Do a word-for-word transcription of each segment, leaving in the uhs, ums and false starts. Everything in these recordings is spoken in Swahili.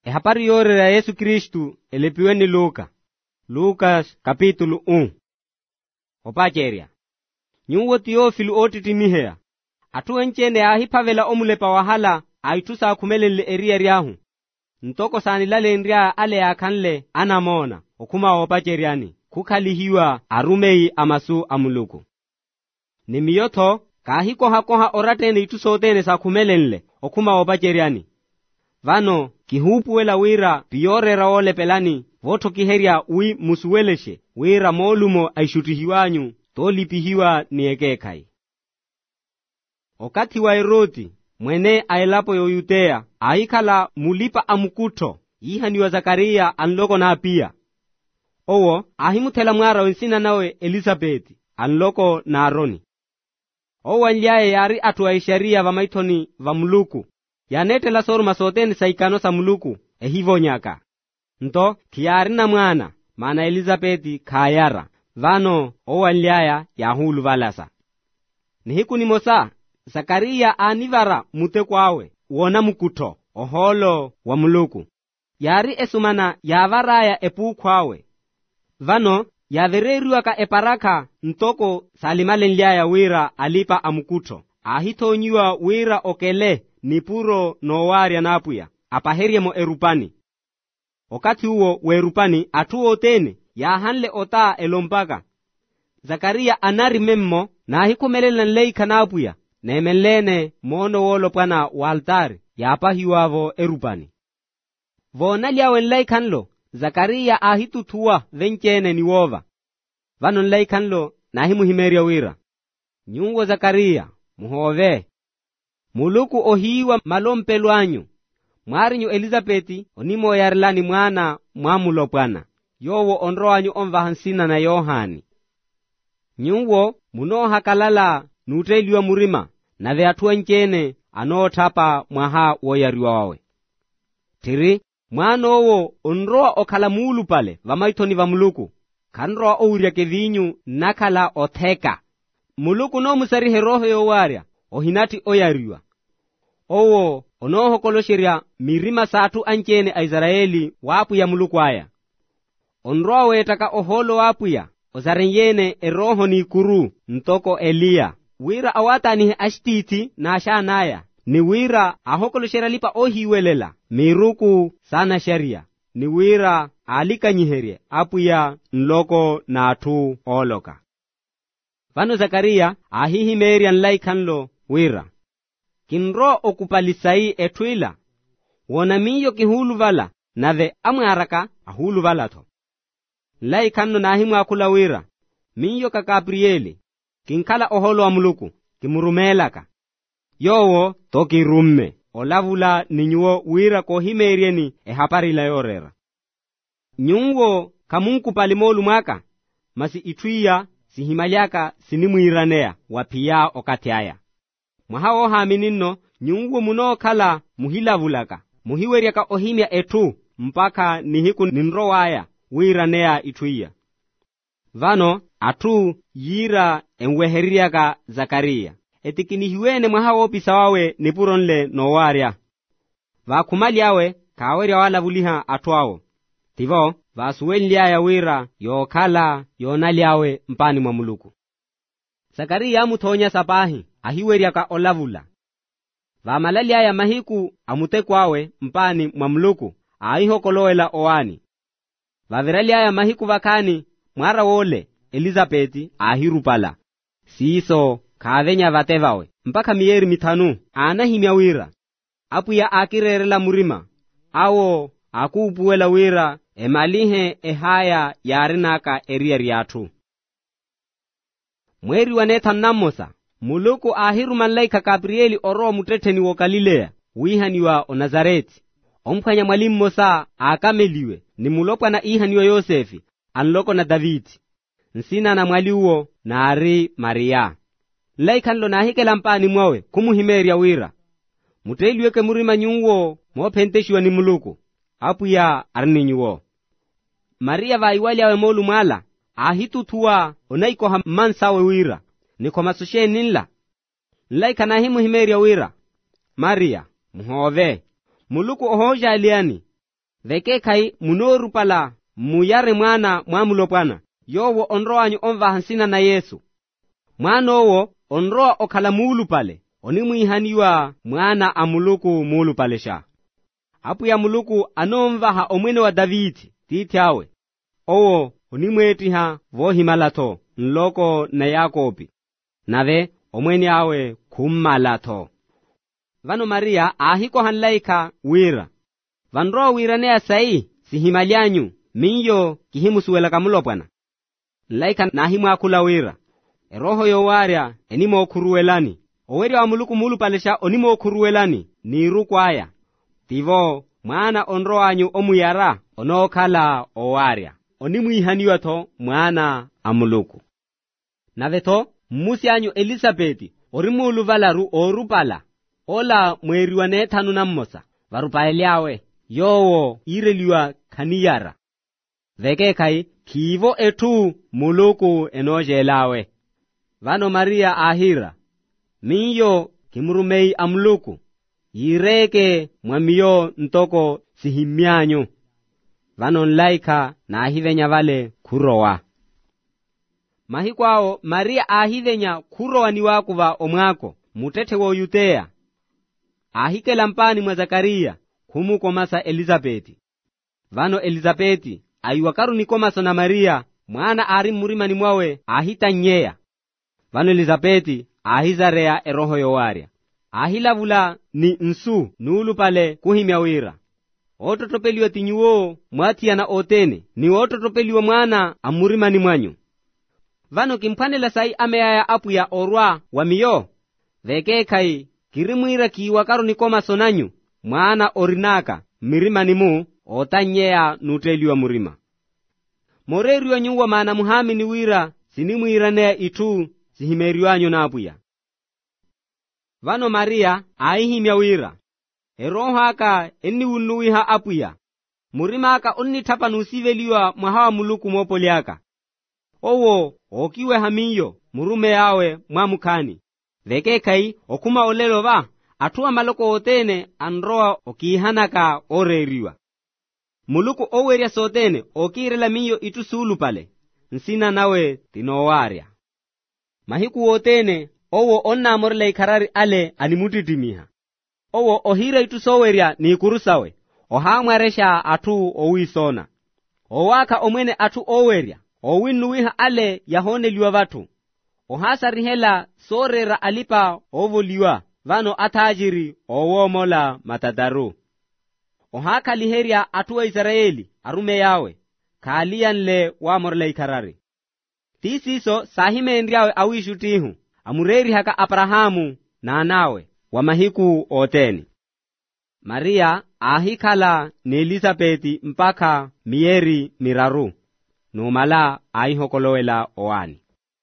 E hapari yore ya Yesu Kristu elepiwe ni Luka. Lukas kapitulo un. Opacheria. Nyuwo Theofilu otitimihea. Atu enchene ahipavela omulepa wahala aitusa akumelele eria riahu. Ntoko sanilale nria ale akanle anamona. Okuma opacheriani. Kukalihiwa arumei amasu amuluku. Nimiyoto kahiko hakoha oratene itusotene sa kumelenle. Okuma opacheriani. Vano kihupuwela wira piyorera ole pelani voto kiheria ui musuweleshe wira molumo aishutihiwanyu tolipihiwa niekekai. Okati wa Herodi mwene ailapo yoyutea aikala mulipa amukuto ihani wa Zakaria anloko na pia. Owo ahimutela mwara wensina nawe Elizabeth anloko na Aroni. Owo nliaye yari atuaisharia vamaitoni vamuluku. Yanete la soru masoteni saikano sa muluku ehivo nyaka. Nto kiari na mwana mana Elizabeth kayara. Vano owa nliaya yahulu valasa. Nihiku ni mosa Zakaria anivara mute kwawe uona mukuto oholo wa muluku. Yari esumana yavaraya epu kwawe. Vano yavereriwa ka eparaka ntoko salimale nliaya wira alipa amukuto. Ahitonyua wira okele nipuro nowaria napuya apaherie mo erupani. Okati huo werupani atuo tene ya hanle ota elompaka. Zakaria anari memmo na hikumelela nleika napuya nemelene mono wolo pana waltari ya apahiwavo erupani. Vonali yawe nleikanlo Zakaria ahitutua venchene niwova. Vano nleikanlo na himu himeria wira. Nyungo Zakaria muhove. Muluku ohiwa malompelwanyu. Mwarinyu Elizabeti onimo yarilani mwana mwamulo pwana. Yowo onroanyu omvahansina na Yohani. Nyungo munoha kalala nuteliwa murima na veatua nchene anotapa mwaha woyariwa wawe. Tiri mwana owo onroa okala mulu pale vamaitoni va muluku. Kanroa ouria kevinyu nakala otheka. Muluku no musarihe roho yowaria ohinati oyariwa. Owo onoho kolosheria mirima satu anchene a Israeli wapu ya muluku aya. Onroa wetaka oholo wapu ya ozarenyene eroho ni kuru ntoko Elia. Wira awatani ashtiti na ashanaya. Ni wira ahokolosheria lipa ohiwelela miruku sana sharia. Ni wira alika nyiherie apu ya nloko na atu oloka. Vano Zakaria ahihi meri anlaikanlo wira. Kinro okupalisai etwila. Wona miyo kihulu vala na ve amwaraka ahulu vala to. Laikanno na himu akula wira. Miyo ka Gabrieli. Kinkala oholo wa muluku. Kimurumelaka. Yowo toki rumme. Olavula ninyuo wira ko himerieni e hapari la yorera. Nyungo kamunku palimolu mwaka. Masi itwiya si himalyaka sinimuiranea wapia okati aya. Mwahawo hamininno nyungu muno kala muhilavulaka. Muhiweriaka ohimya etu mpaka nihiku ninrowaya wiranea itwiya. Vano atu yira enweheriaka Zakaria. Etikinihiwene mwahawo pisawawe nipuronle nowaria. Vakumali yawe kaweria wala vuliha atuawo. Tivo vasuweli ya wira yokala yonali yawe mpani mwa muluku. Zakaria amutonya sapahi ahiweria ka olavula. Vamalali ya mahiku amutekwawe mpani mwa muluku aiho koloela oani. Vavirali ya mahiku vakani mwara wole Elizabeti ahirupala. Siso kavenya vatevawe mpaka mieri mitanu anahimya wira. Apu ya akirerela murima. Awo akuupuwela wira emalihe ehaya yarinaka eria riatu. Mweri wanethan namosa. Muluku ahiru malaika Gabrieli oro muteteni wo Galilea. Wihaniwa o Nazareti. Omkanya mwalimu mosa akameliwe. Ni mulopwa na ihaniwa Yosefi. Anloko na Davidi. Nsina na mwaliuo na ari Maria. Laikanlo na hike lampani mwawe kumuhimeria wira. Muteliweke murima nyungo mwopenteshiwa ni muluku. Apu ya arninyuo. Maria vaiwali yawe molu mwala. Ahitutua onaiko hamansawe wira. Niko masushe ninla. Nlaika na himu himeria wira. Maria muhove. Muluku ohoja aliani. veke kai munoru pala muyare mwana mwamulo Bwana yowo onroanyu omva hansina na Yesu. Mwana owo onroa okhala mulu pale onimwihaniwa mwana amuluku mulu pale sha. Apu ya muluku anomvaha omwene wa Davidi tityawe owo onimwetiha vohimalato nloko na Yakobi nave omwene awe kummalato. Vano Maria ahiko hanlaika wira vanroa wira ne asai sihimalyanyu minyo kihimusuwela kamulo Bwana laika nahimu akula wira eroho yowarya enimo okuruwelani oweri wa muluku mulu palesha onimo okuruwelani nirukwaya tivo mwana onroanyu omuyara onokala owarya onimwihaniwa to mwana amuluku. Naveto musyanyu Elisabeti orimulu valaru orupala ola mweriwa nethanu na mmosa varupaelyawe yowo ireliwa kaniyara veke kai kivo etu muluku enojelawe. Vano Maria ahira miyo kimurumei amuluku yireke mwamiyo ntoko sihimyanyu. Vano nlaika na ahivenya vale kurowa mahikwao Maria ahivenya kurowa niwakuva omwako mutete wo Yutea ahikela mpani mwa Zakaria kumukomasa Elisabeti. Vano Elisabeti ayuwakaru nikomaso na Maria mwana ari murimani mwawe ahitanyeya. Vano Elisabeti ahizarea eroho yowarya ahilavula ni nsu nulu pale kuhimya wira ototopeliwa tinyuwo mwatiyana otene ni ototopeliwa mwana amurimani mwanyu. Vano kimpwanela sai ameaya apu ya orwa wa miyo veke kai kirimwira kiwakaru nikomaso nanyu mwana orinaka mirimani mu otanyeya nuteliwa murima moreriwa nyuwa mana muhami ni wira sinimwira ne itu sihimeriwanyu na apuya. Vano Maria aihimya wira eroho aka eni unuwiha apuya murima aka onni tapa nusiveliwa mwahawa muluku mopoliaka owo okiwe hamiyo murume yawe mwamukani veke kai okuma olelo va atuwa maloko otene anroa okihanaka oreriwa muluku owerya sotene okirela miyo itusulu pale nsina nawe tinowarya mahiku otene owo onna morle ikarari ale animutitimiha owo ohira itusowerya ni kurusawe ohamwaresha atu owisona owaka omwene atu owerya owinuwiha ale yahoneliwa vatu ohasarihela sorera alipa ovoliwa vano atajiri owomola matadaru ohakaliherya atu wa Israeli arume yawe kaliyanle wa morle ikarari tisiso sahimendriawe awishutihu amureri haka Abrahamu na nawe wa mahiku oteni. Maria ahikala ni Elisabeti mpaka mieri miraru numala aihokolowela oani.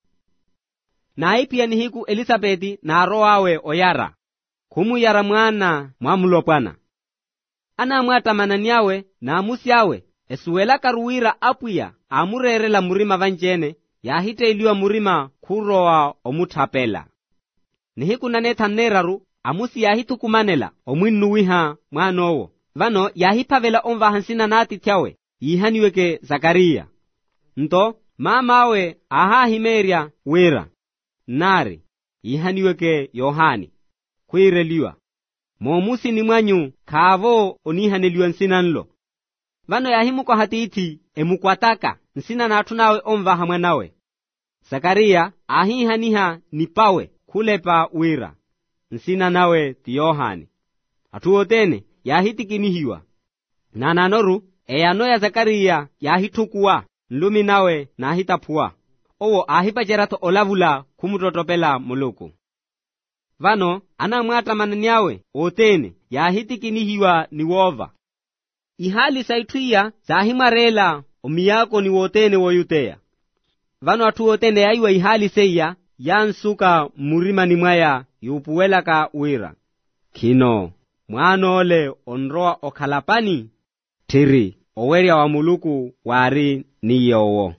Na ipia ni hiku Elisabeti na roawe oyara kumuyara mwana mwamulo Bwana ana mwata mananiawe na amusyawe esuwela karuwira apuya amurerela murima vanjene yahite iliwa murima kuroa omutapela nihiku nanethaneraru amusi yahitukumanela omwinuwiha mwanowo vano yahipavela omva hansina nati tyawe yihaniweke Zakaria nto mamawe ahahimerya wira nari yihaniweke Yohani kwireliwa momusi ni mwanyu kavo onihaneliwa nsinanlo vano yahimuko hatiti emukwataka nsina natunawe omva hamwanawe Zakaria ahihaniha nipawe kulepa wira nsina nawe ti Yohani atuotene yahitikinihiwa nananoru eyano ya Zakaria yahitukuwa nlumi nawe nahitapua owo ahipajerato olavula kumutotopela muluku vano anamwata mananiawe otene yahitikinihiwa ni wova ihali saitwiya zahimarela omiyako ni wotene wo Yutea vano atu otene yaiwa ihali seya yansuka murimani mwaya yupuwelaka wira kino mwanole onroa okhalapani tiri owerya wa muluku wari niyowo.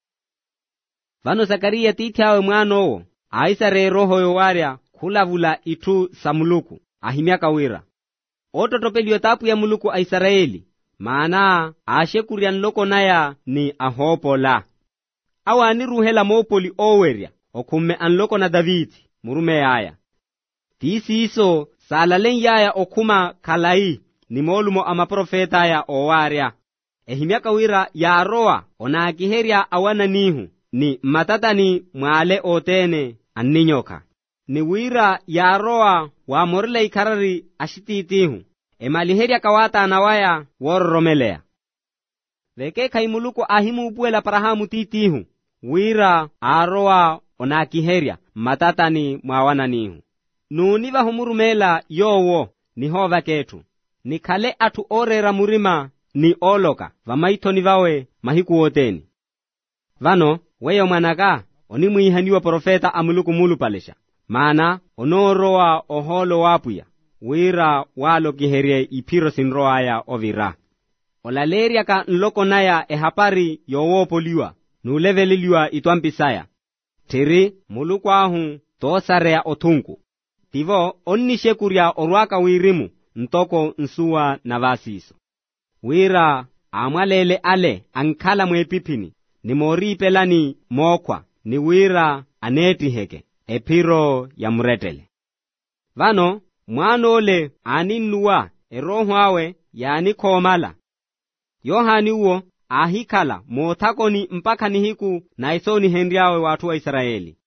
Vano Zakaria tityawe mwanowo aisare roho yowarya kulavula itu samuluku ahimyaka wira ototopeliyo tapu ya muluku a Israeli maana ashekurya nloko naya ni ahopola. Awani ruhela mopoli owerya okumme anloko na Davidi murume yaya. Tisi iso salalen yaya okuma kalai ni molumo ama profeta ya owarya. Ehimya kawira ya roa onakiherya awana nihu ni matatani mwale otene anninyoka. Ni wira ya roa wa morle ikarari ashititihu. Emaliherya kawata anawaya worromelea. Veke kaimuluko ahimu upuela parahamu titihu. Wira aroa onakiherya matatani mwawana nihu. Nuniva humurumela yowo ni hova ketu. Ni kale atu orera murima ni oloka vamaitoni vawe mahiku woteni. Vano weyo mwanaka onimwihaniwa profeta amuluku mulu palesha. Maana onoroa oholo wapuya. Wira walo kiherie ipiro sinroa ya ovira. Olaleria ka nloko naya ehapari yowopoliwa. Nuleveliliwa itwampisaya. Tiri muluku ahu tosarea otunku. Tivo onnishekuria orwaka wirimu ntoko nsuwa na vasiso. Wira amwalele ale ankala mwepipini. Ni mori pelani mokwa. Ni wira aneti heke. Epiro ya muretele. Vano mwanole aninnuwa erohwawe yani komala. Yohani uo ahikala motakoni mpaka nihiku na isoni henriawe watu wa Israeli.